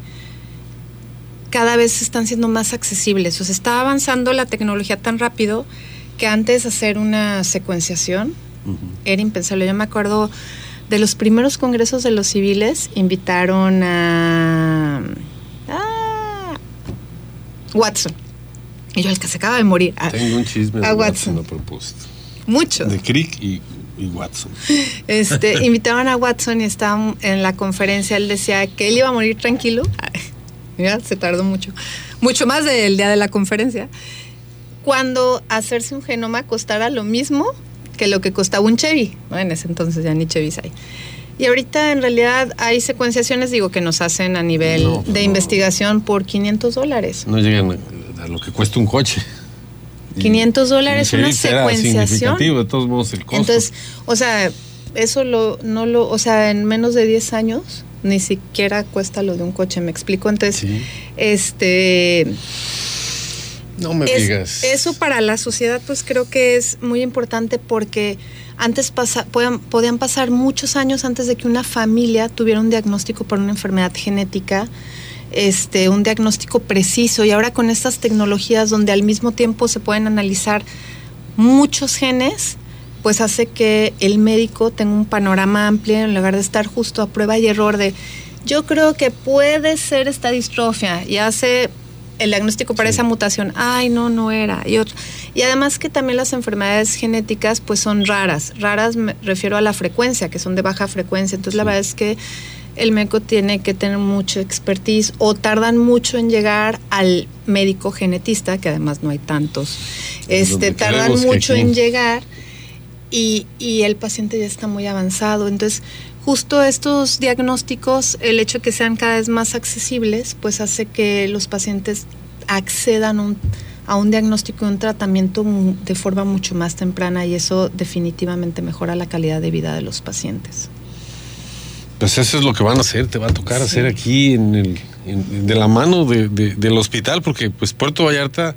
cada vez están siendo más accesibles. O sea, está avanzando la tecnología tan rápido que antes hacer una secuenciación uh-huh. era impensable. Yo me acuerdo de los primeros congresos de los civiles, invitaron a, a Watson. Y yo, el que se acaba de morir. A, Tengo un chisme a de Watson. Watson a propósito. Mucho. De Crick y... y Watson. Este, invitaban a Watson y estaba en la conferencia, él decía que él iba a morir tranquilo. Ay, mira, se tardó mucho. Mucho más del día de la conferencia. Cuando hacerse un genoma costara lo mismo que lo que costaba un Chevy. ¿No? En ese entonces ya ni Chevys hay. Y ahorita en realidad hay secuenciaciones, digo, que nos hacen a nivel no, de no, investigación por quinientos dólares. No llegan a, a lo que cuesta un coche. quinientos dólares una secuenciación. De todos modos el costo. Entonces, o sea, eso lo, no lo, o sea, en menos de diez años ni siquiera cuesta lo de un coche, ¿me explico? Entonces, sí. este... No me es, digas. Eso para la sociedad, pues creo que es muy importante porque antes pasa, podían, podían pasar muchos años antes de que una familia tuviera un diagnóstico por una enfermedad genética, este, un diagnóstico preciso, y ahora con estas tecnologías donde al mismo tiempo se pueden analizar muchos genes, pues hace que el médico tenga un panorama amplio en lugar de estar justo a prueba y error de yo creo que puede ser esta distrofia y hace el diagnóstico para sí. esa mutación, ay no, no era, y otro. Y además que también las enfermedades genéticas pues son raras, raras me refiero a la frecuencia, que son de baja frecuencia, entonces sí. la verdad es que el médico tiene que tener mucho expertise o tardan mucho en llegar al médico genetista, que además no hay tantos, este tardan mucho en llegar y, y el paciente ya está muy avanzado, entonces justo estos diagnósticos, el hecho de que sean cada vez más accesibles, pues hace que los pacientes accedan un, a un diagnóstico y un tratamiento de forma mucho más temprana y eso definitivamente mejora la calidad de vida de los pacientes. Pues eso es lo que van a hacer, te va a tocar sí. hacer aquí en el, en, de la mano de, de, del hospital, porque pues Puerto Vallarta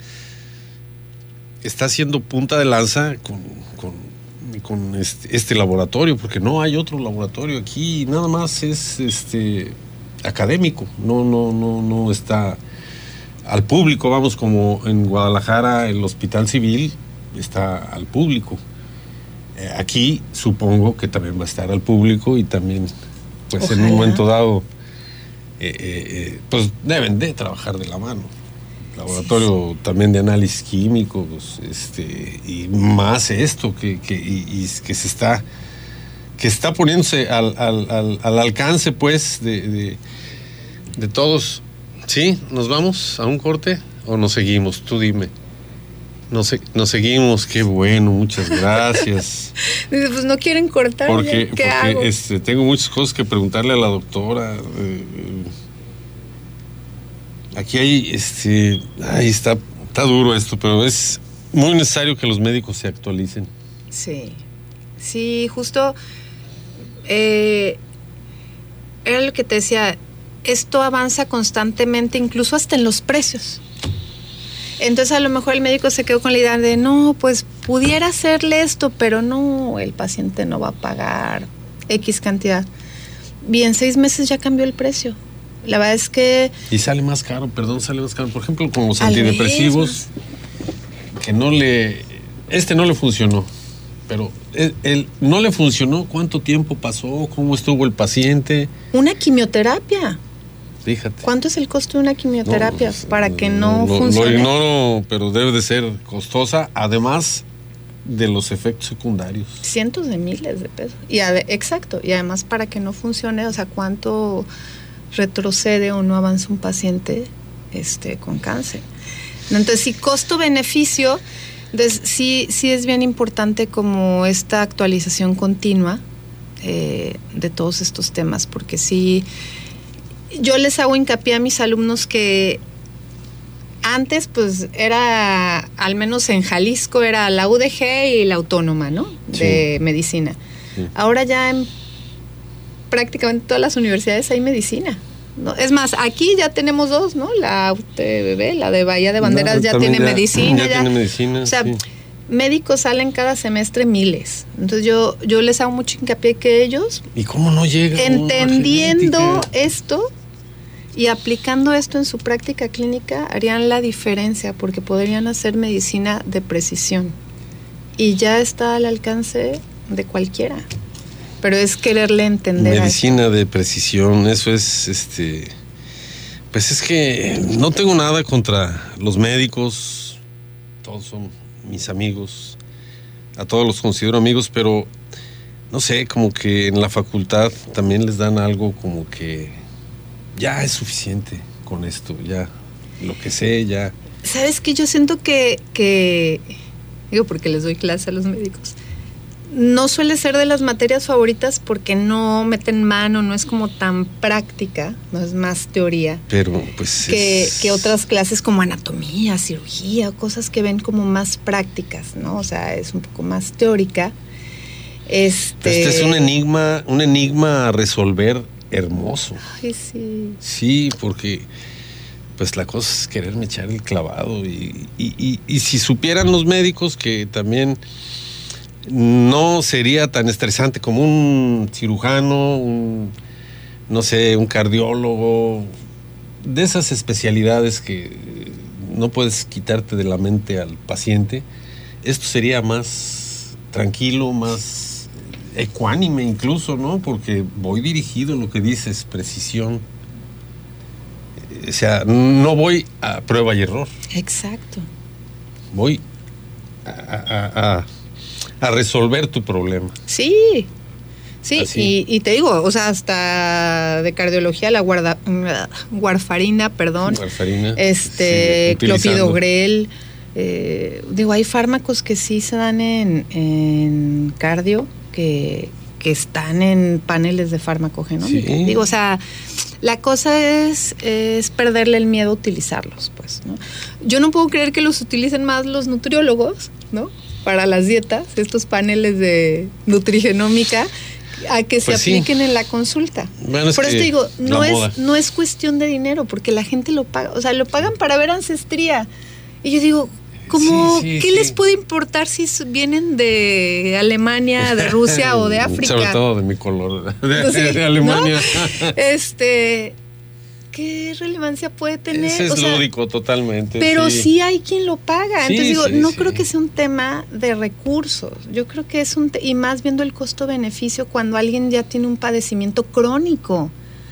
está haciendo punta de lanza con, con, con este, este laboratorio, porque no hay otro laboratorio aquí, nada más es este académico, no, no, no, no está al público, vamos, como en Guadalajara el Hospital Civil está al público. Eh, aquí supongo que también va a estar al público y también pues Ojalá. En un momento dado eh, eh, pues deben de trabajar de la mano. Laboratorio sí, sí. también de análisis químicos, este, y más esto que, que, y, y que se está que está poniéndose al, al, al, al alcance pues de, de, de todos. ¿Sí? ¿Nos vamos a un corte o nos seguimos? Tú dime. Nos, nos seguimos, qué bueno, muchas gracias. Dice, pues no quieren cortar. Porque, ¿qué porque hago? Este, tengo muchas cosas que preguntarle a la doctora. Eh, aquí hay, este, ahí está, está duro esto, pero es muy necesario que los médicos se actualicen. Sí, sí, justo eh, era lo que te decía, esto avanza constantemente, incluso hasta en los precios. Entonces a lo mejor el médico se quedó con la idea de no, pues pudiera hacerle esto, pero no, el paciente no va a pagar X cantidad. Y en seis meses ya cambió el precio. La verdad es que... Y sale más caro, perdón, sale más caro. Por ejemplo, con los antidepresivos, que no le... Este no le funcionó, pero él, él no le funcionó. ¿Cuánto tiempo pasó? ¿Cómo estuvo el paciente? Una quimioterapia. Fíjate. ¿Cuánto es el costo de una quimioterapia? No, para que no lo, funcione. Lo ignoro, pero debe de ser costosa, además de los efectos secundarios. Cientos de miles de pesos. Y ade- exacto, y además para que no funcione, o sea, cuánto retrocede o no avanza un paciente este, con cáncer. Entonces, sí, costo-beneficio, sí, sí es bien importante como esta actualización continua eh, de todos estos temas, porque sí, yo les hago hincapié a mis alumnos que antes, pues, era, al menos en Jalisco, era la U D G y la Autónoma, ¿no? De sí. medicina. Sí. Ahora ya en prácticamente todas las universidades hay medicina, ¿no? Es más, aquí ya tenemos dos, ¿no? La U T B B, la de Bahía de Banderas, no, ya tiene ya, medicina. Ya, ya tiene medicina, o sea, sí. médicos salen cada semestre miles. Entonces yo, yo les hago mucho hincapié que ellos... ¿Y cómo no llega? Entendiendo esto y aplicando esto en su práctica clínica, harían la diferencia, porque podrían hacer medicina de precisión. Y ya está al alcance de cualquiera. Pero es quererle entender. Medicina de precisión, eso es, este, pues es que no tengo nada contra los médicos, todos son mis amigos, a todos los considero amigos, pero no sé, como que en la facultad también les dan algo como que ya es suficiente con esto, ya lo que sé, ya. ¿Sabes qué? Yo siento que, que, digo porque les doy clase a los médicos, no suele ser de las materias favoritas porque no meten mano, no es como tan práctica, no es más teoría. Pero pues que, es... que otras clases como anatomía, cirugía, cosas que ven como más prácticas, ¿no? O sea, es un poco más teórica. Este, este es un enigma, un enigma a resolver hermoso. Ay, sí. Sí, porque pues la cosa es quererme echar el clavado y, y, y, y si supieran los médicos que también no sería tan estresante como un cirujano, un, no sé, un cardiólogo, de esas especialidades que no puedes quitarte de la mente al paciente. Esto sería más tranquilo, más ecuánime incluso, ¿no? Porque voy dirigido en lo que dices, precisión. O sea, no voy a prueba y error. Exacto. Voy a... a, a a resolver tu problema. Sí, sí, y, y te digo, o sea, hasta de cardiología, la guarda, warfarina, perdón, warfarina, este, sí, clopidogrel, eh, digo, hay fármacos que sí se dan en, en cardio, que, que están en paneles de farmacogenómica. Sí. Digo, o sea, la cosa es, es perderle el miedo a utilizarlos, pues, ¿no? Yo no puedo creer que los utilicen más los nutriólogos, ¿no? Para las dietas, estos paneles de nutrigenómica, a que se pues apliquen sí. en la consulta. Bueno, por eso te digo, no es, no es cuestión de dinero, porque la gente lo paga, o sea, lo pagan para ver ancestría. Y yo digo, ¿cómo, sí, sí, ¿qué sí. les puede importar si vienen de Alemania, de Rusia o de África? Sobre todo de mi color, de, sí, de Alemania. ¿No? Este... ¿Qué relevancia puede tener? Ese es o sea, lúdico totalmente. Pero sí. sí hay quien lo paga. Entonces sí, digo, sí, no sí. creo que sea un tema de recursos. Yo creo que es un... Te- y más viendo el costo-beneficio cuando alguien ya tiene un padecimiento crónico.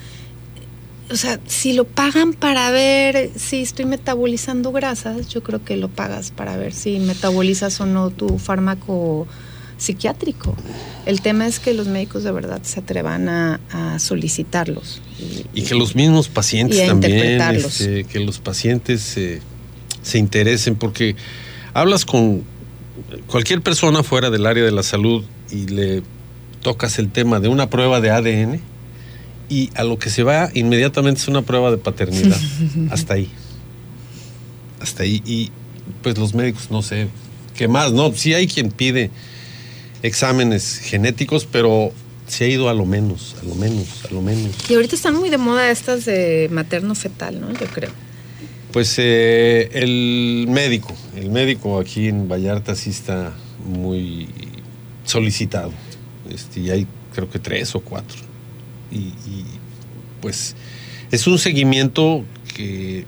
O sea, si lo pagan para ver si estoy metabolizando grasas, yo creo que lo pagas para ver si metabolizas o no tu fármaco psiquiátrico. El tema es que los médicos de verdad se atrevan a, a solicitarlos. Y, y que los mismos pacientes también, este, que los pacientes se, se interesen, porque hablas con cualquier persona fuera del área de la salud y le tocas el tema de una prueba de A D N y a lo que se va inmediatamente es una prueba de paternidad. Hasta ahí. Hasta ahí. Y pues los médicos, no sé, ¿qué más? No, sí hay quien pide exámenes genéticos, pero se ha ido a lo menos, a lo menos, a lo menos. Y ahorita están muy de moda estas de materno-fetal, ¿no? Yo creo. Pues eh, el médico, el médico aquí en Vallarta sí está muy solicitado. Este, y hay creo que tres o cuatro. Y, y pues es un seguimiento que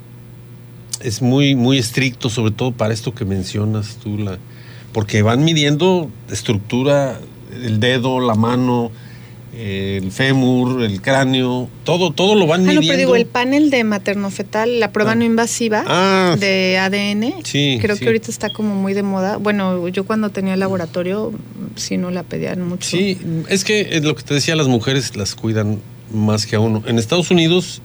es muy, muy estricto, sobre todo para esto que mencionas tú, la porque van midiendo estructura, el dedo, la mano, el fémur, el cráneo, todo, todo lo van ah, midiendo. No, pero digo, el panel de materno-fetal, la prueba ah. no invasiva ah. de A D N, sí, creo sí. que ahorita está como muy de moda. Bueno, yo cuando tenía el laboratorio, sí no la pedían mucho. Sí, es que es lo que te decía, las mujeres las cuidan más que a uno. En Estados Unidos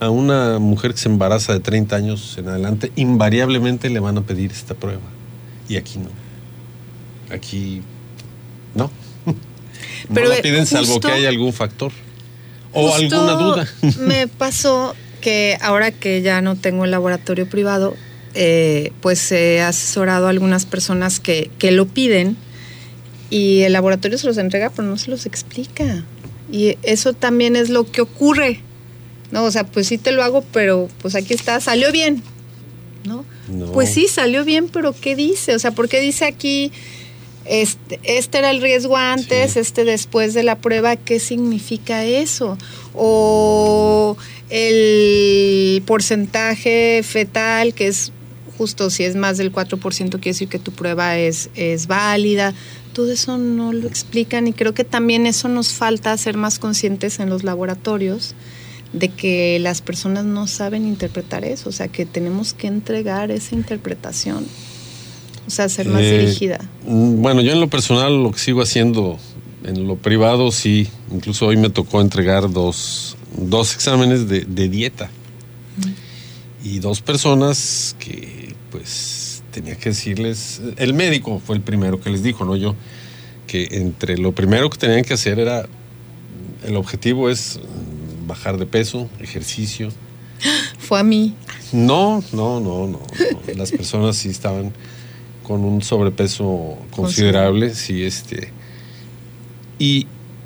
a una mujer que se embaraza de treinta años en adelante, invariablemente le van a pedir esta prueba. Y aquí no. Aquí no. No Pero la piden justo, salvo que haya algún factor o alguna duda. Me pasó que ahora que ya no tengo el laboratorio privado, eh, pues he asesorado a algunas personas que, que lo piden y el laboratorio se los entrega, pero no se los explica. Y eso también es lo que ocurre. No, o sea, pues sí te lo hago, pero pues aquí está, salió bien, ¿no? No. Pues sí, salió bien, pero ¿qué dice? O sea, ¿por qué dice aquí, este, este era el riesgo antes, sí, este después de la prueba? ¿Qué significa eso? O el porcentaje fetal, que es justo, si es más del cuatro por ciento, quiere decir que tu prueba es, es válida. Todo eso no lo explican y creo que también eso nos falta ser más conscientes en los laboratorios de que las personas no saben interpretar eso, o sea, que tenemos que entregar esa interpretación, o sea, ser más eh, dirigida. Bueno, yo en lo personal lo que sigo haciendo, en lo privado sí, incluso hoy me tocó entregar dos, dos exámenes de, de dieta mm. y dos personas que pues tenía que decirles, el médico fue el primero que les dijo, no yo, que entre lo primero que tenían que hacer era, el objetivo es bajar de peso, ejercicio. Fue a mí. No, no, no, no, no. Las personas sí estaban con un sobrepeso considerable, sí, este. Y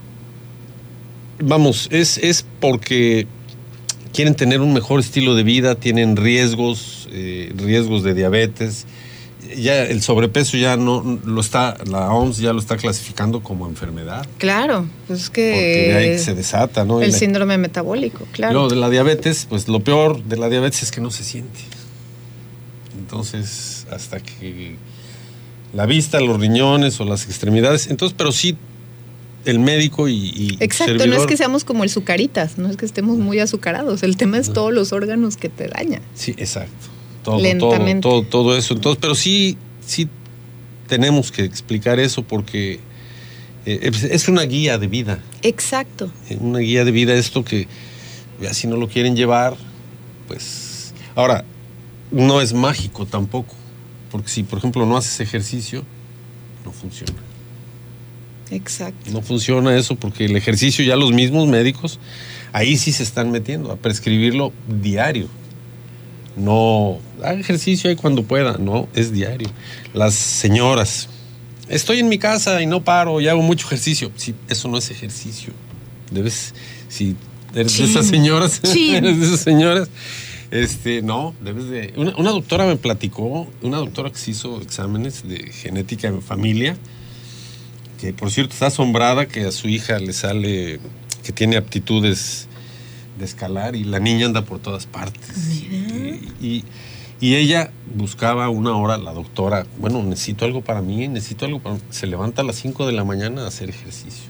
vamos, es, es porque quieren tener un mejor estilo de vida, tienen riesgos, eh, riesgos de diabetes. Ya el sobrepeso ya no lo está, la O M S ya lo está clasificando como enfermedad. Claro, pues que porque de ahí se desata, ¿no? El la, síndrome metabólico, claro. Lo de la diabetes, pues lo peor de la diabetes es que no se siente. Entonces, hasta que la vista, los riñones o las extremidades, entonces, pero sí el médico y, y exacto, servidor, no es que seamos como el Zucaritas, no es que estemos muy azucarados, el tema es no. todos los órganos que te dañan. Sí, exacto. Todo, Lentamente. Todo, todo, todo eso. Entonces, pero sí, sí tenemos que explicar eso porque eh, es una guía de vida. Exacto. Una guía de vida, esto que ya si no lo quieren llevar, pues. Ahora, no es mágico tampoco, porque si, por ejemplo, no haces ejercicio, no funciona. Exacto. No funciona eso porque el ejercicio ya los mismos médicos, ahí sí se están metiendo a prescribirlo diario. No, haga ejercicio ahí cuando pueda, no, es diario. Las señoras, estoy en mi casa y no paro y hago mucho ejercicio. Sí, eso no es ejercicio. Debes, si eres Chin. de esas señoras, eres de esas señoras, este, no, debes de. Una, una doctora me platicó, una doctora que se hizo exámenes de genética en familia, que por cierto está asombrada que a su hija le sale, que tiene aptitudes de escalar y la niña anda por todas partes. Y, y, y ella buscaba una hora, la doctora, bueno, necesito algo para mí, necesito algo para mí. Se levanta a las cinco de la mañana a hacer ejercicio.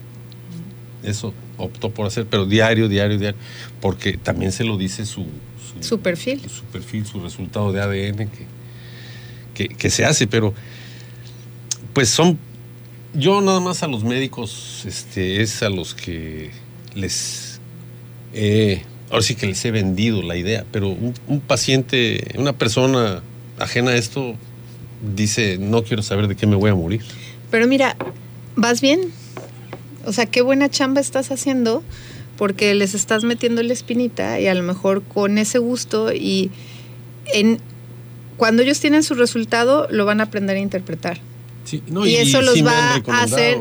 Eso optó por hacer, pero diario, diario, diario, porque también se lo dice su, su, su perfil. Su perfil, su resultado de A D N que, que, que se hace, pero pues son, yo nada más a los médicos, este, es a los que les Eh, ahora sí que les he vendido la idea, pero un, un paciente, una persona ajena a esto dice, no quiero saber de qué me voy a morir. Pero mira, vas bien, o sea, qué buena chamba estás haciendo porque les estás metiendo la espinita y a lo mejor con ese gusto y en, cuando ellos tienen su resultado lo van a aprender a interpretar. Sí, no, y, y eso y los sí va a hacer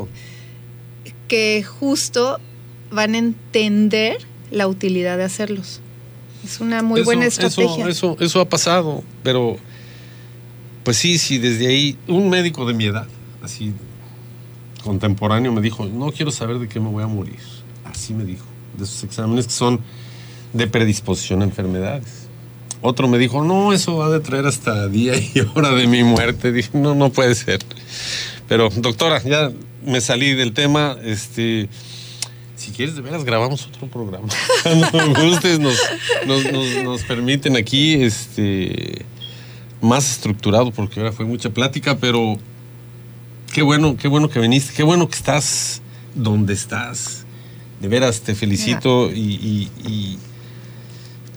que justo van a entender la utilidad de hacerlos. Es una muy eso, buena estrategia. Eso, eso, eso ha pasado, pero pues sí, sí, desde ahí, un médico de mi edad, así contemporáneo, me dijo, no quiero saber de qué me voy a morir. Así me dijo, de esos exámenes que son de predisposición a enfermedades. Otro me dijo, no, eso va a traer hasta día y hora de mi muerte. Dije, no, no puede ser. Pero, doctora, ya me salí del tema, este... Si quieres, de veras, grabamos otro programa. Cuando gustes, nos, nos, nos, nos permiten aquí, este, más estructurado, porque ahora fue mucha plática, pero qué bueno, qué bueno que viniste, qué bueno que estás donde estás. De veras, te felicito y, y, y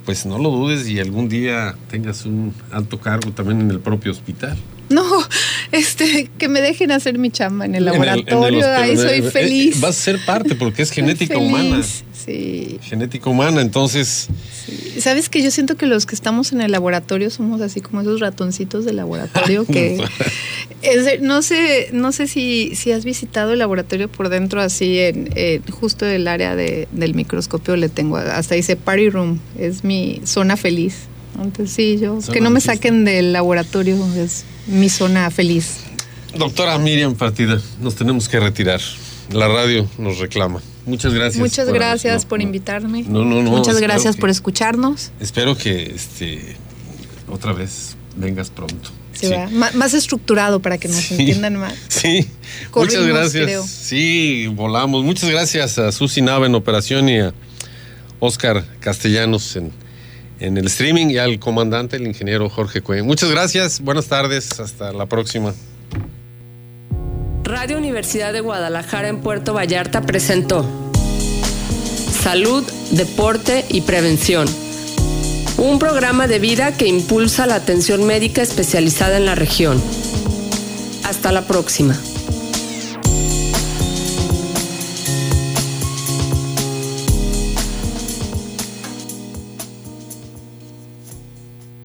pues no lo dudes y algún día tengas un alto cargo también en el propio hospital. No, este, que me dejen hacer mi chamba en el laboratorio, en el, en el ahí soy eh, feliz. Eh, vas a ser parte porque es genética humana. Sí. Genética humana, entonces... Sí. ¿Sabes que yo siento que los que estamos en el laboratorio somos así como esos ratoncitos de laboratorio que... es, no sé no sé si, si has visitado el laboratorio por dentro así, en, en justo el área de, del microscopio le tengo, hasta dice party room, es mi zona feliz. Entonces sí, yo, zona que no me saquen del laboratorio, es mi zona feliz. Doctora Miriam Partida, nos tenemos que retirar. La radio nos reclama. Muchas gracias. Muchas por, gracias no, por invitarme. No, no, no. Muchas gracias que, por escucharnos. Espero que este otra vez vengas pronto. Sí, sí. Más, más estructurado para que nos sí, entiendan más. Sí. Corrimos, muchas gracias. Creo. Sí, volamos. Muchas gracias a Susi Nava en operación y a Oscar Castellanos en, en el streaming y al comandante, el ingeniero Jorge Cuen. Muchas gracias. Buenas tardes. Hasta la próxima. Radio Universidad de Guadalajara en Puerto Vallarta presentó Salud, Deporte y Prevención, un programa de vida que impulsa la atención médica especializada en la región. Hasta la próxima.